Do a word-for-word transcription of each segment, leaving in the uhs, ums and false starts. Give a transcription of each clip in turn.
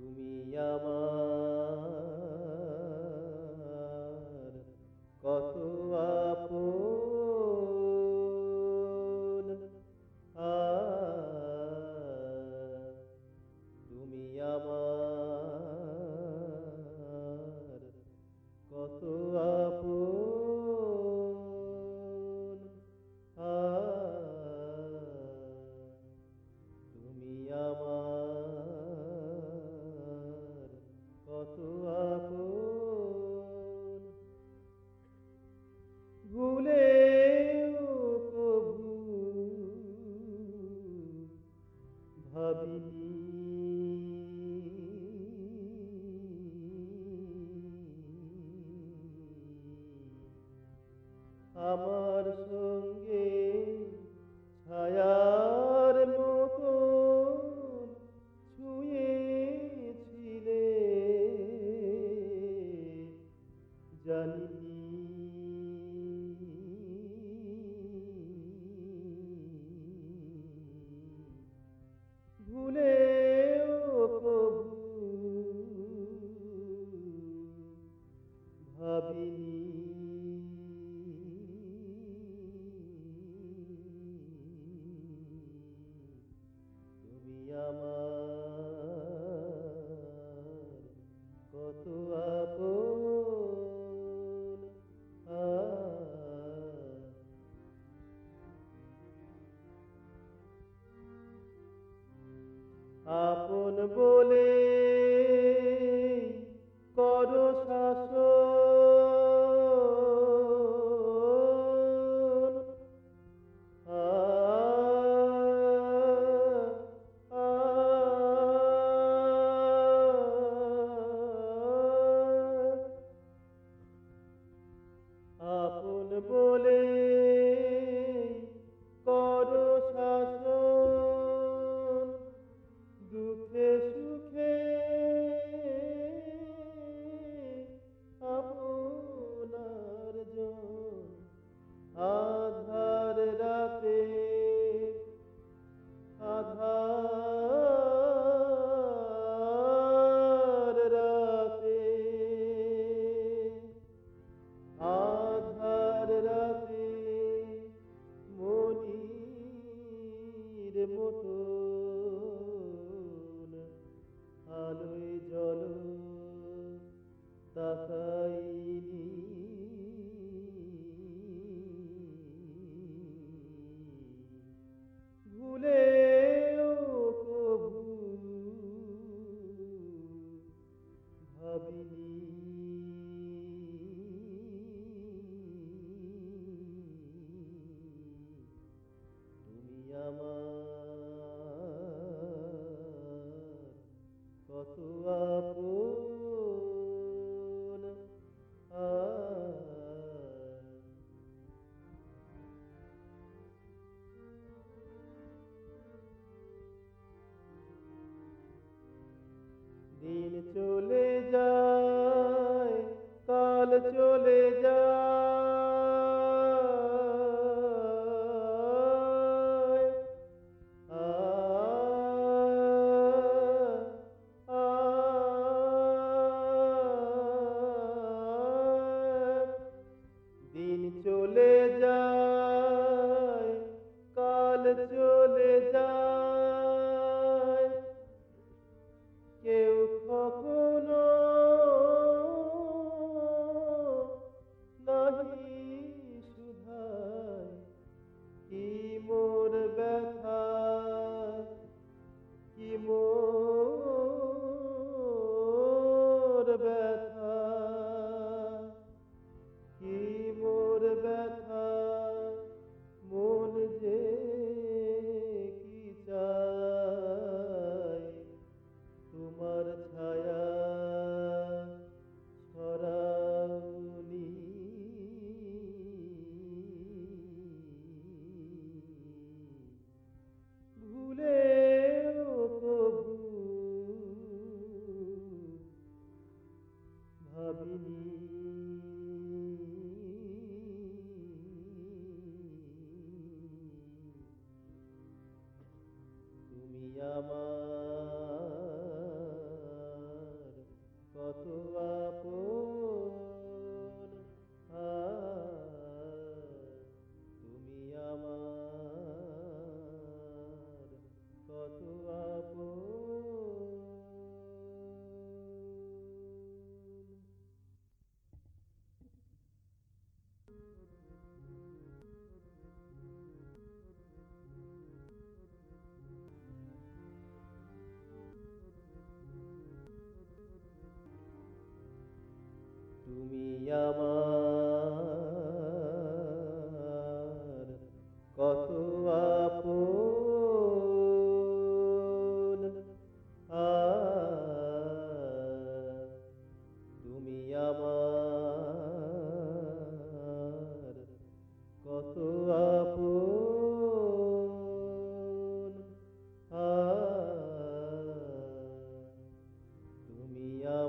তুমি আমার কত আপন, আ তুমি আমার কত আপন, আ তুমি আমার কত আপন। ভুলেও কভু ভাবিনি আমার সঙ্গে ছায়ার মতন ছুঁয়েছিলে, জানিনি ভুলেও কভু ভাবিনি তুমি আমার কত আপন, আ আপন বলে করো শাসন, আ আ আপন বলে করো শাসন, দুঃখে সুখে আপনার জন, আধার রাতে আধার রাতে আধার রাতে মনির মতন আলোয় জল তাকাইনি, ভুলেও কভু ভাবিনি তুমি আমার কত আপন, আ দিন চলে যায়, কাল চলে যায়, আ আ দিন চলে যায়, কাল চলে যায়, কেউ কখনো নাহি শুধায়, কি মোর ব্যথা, কি মোর ব্যথা, কি মোর ব্যথা, মন যে কি চায়, তোমার ছায়া ছড়াওনি, ভুলেও কভু ভাবিনি তুমি আমার আমার কত আপন, আ তুমি আমার কত আপন, আ তুমি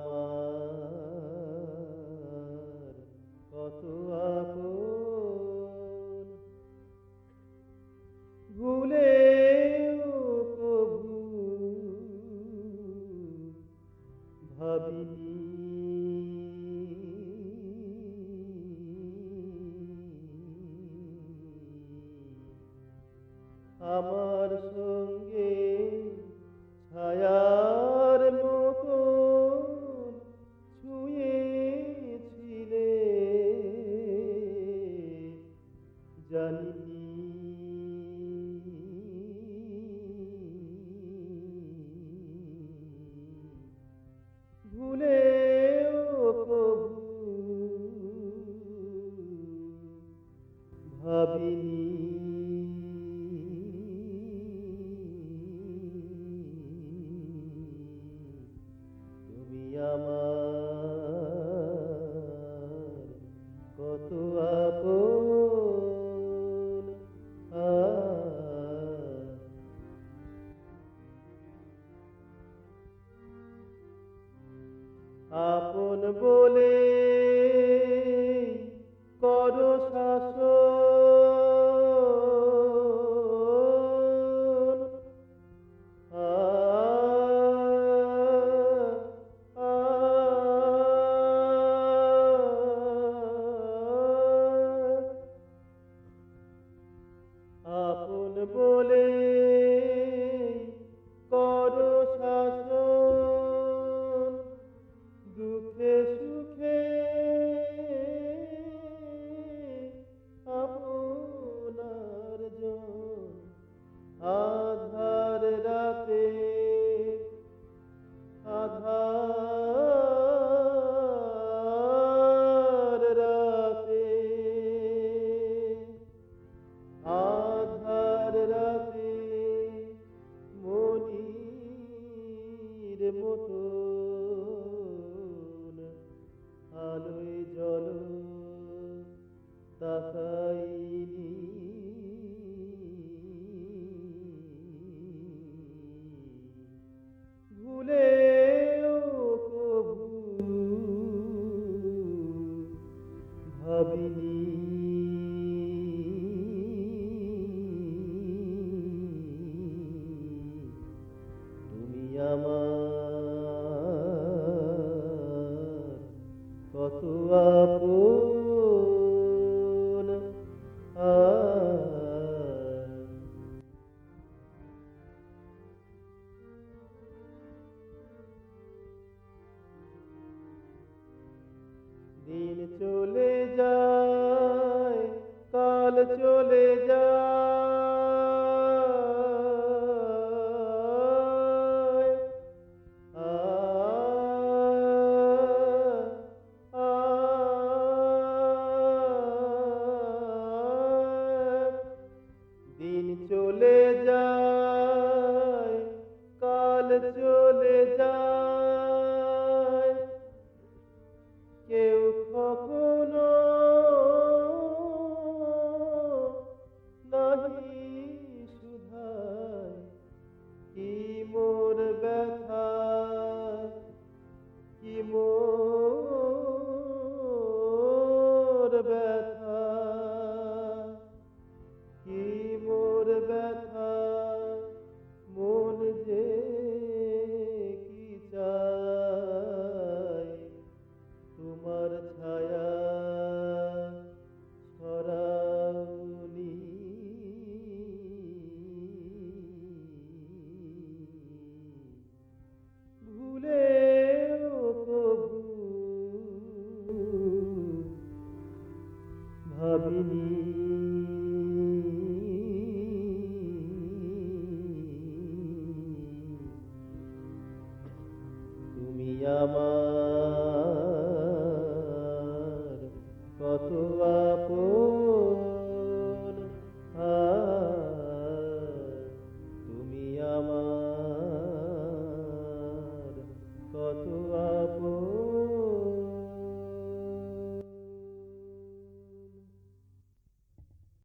আমার কত আপন। ভুলেও কভু ভাবিনি আমার সঙ্গে ছায়ার মতন ছুঁয়েছিলে, জানিনি ভুলেও কভু ভাবিনি তুমি আমার কত আপন, আ আপন বলে করো শাসন, আ আ আপন বলে করো শাসন, দুঃখে সুখে আপনার জন, আধার রাতে আধার রাতে আধার রাতে মনির মতন আলোয় জল তাকাইনি, ভুলেও কভু ভাবিনি তুমি আমার কত আপন, আ দিন চলে যায়, কাল চলে যায়, আ আ দিন চলে যায়, কাল চলে যায়, কেউ কখনো নাহি শুধায়, কি মোর ব্যথা কি মোর ব্যথা কি মোর ব্যথা